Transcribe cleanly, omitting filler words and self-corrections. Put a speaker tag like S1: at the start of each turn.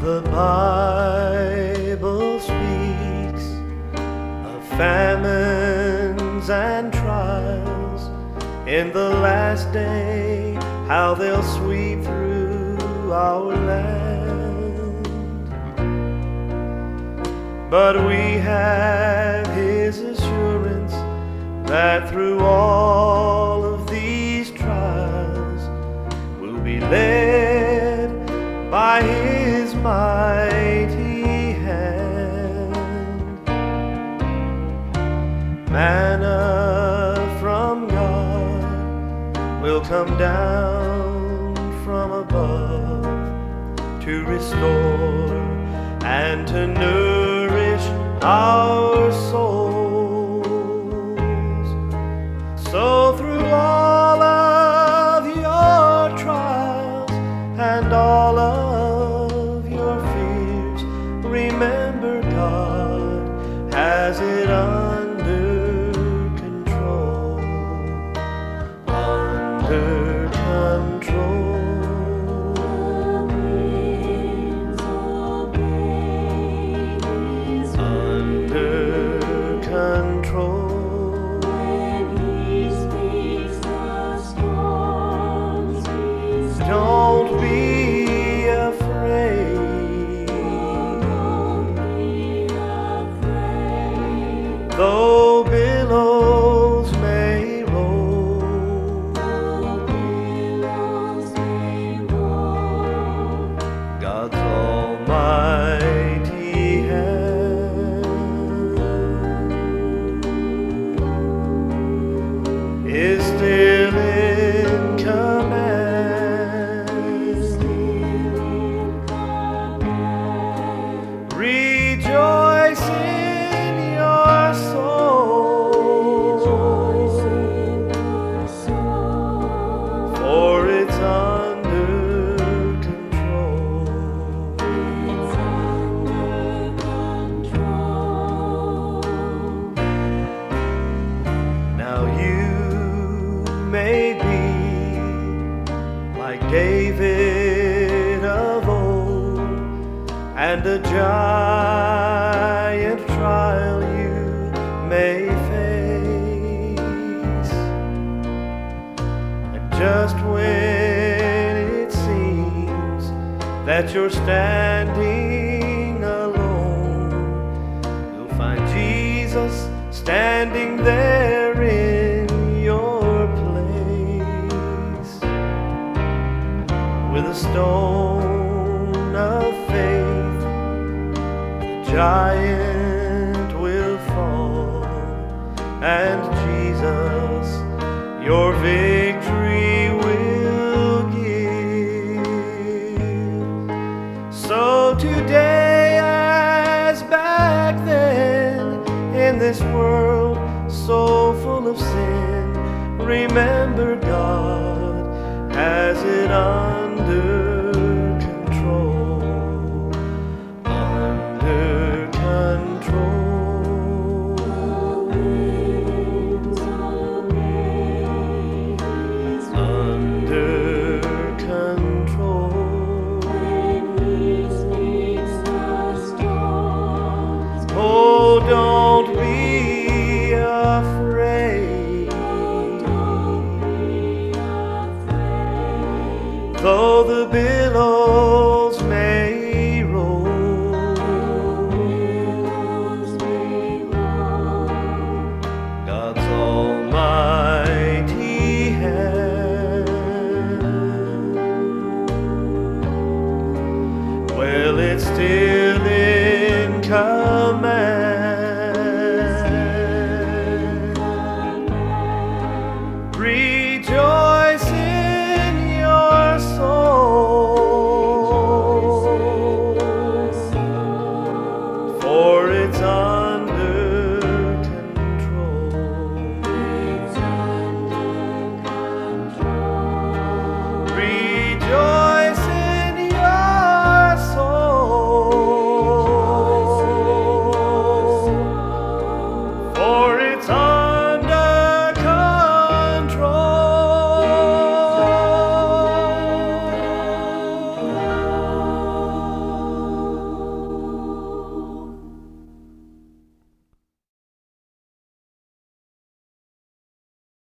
S1: The Bible speaks of famines and trials in the last day, how they'll sweep through our land. But we have His assurance that through all of these trials we'll be led by His mighty hand. Manna from God will come down from above to restore and to nourish our souls. So through all of your trials and all of your fears, remember God has it under control. Under control. Under control. Don't be afraid. Though billows may roll, God's almighty hand is still in command. Rejoice in your soul, for it's under control. Now you may be like David of old, and a giant trial you may face. And just when it seems that you're standing alone, you'll find Jesus standing there in your place with a stone of faith. Giant will fall, and Jesus your victory will give. So today, as back then, in this world so full of sin, remember God has it under control. Under control. Under control. Oh, don't be afraid. Though the billows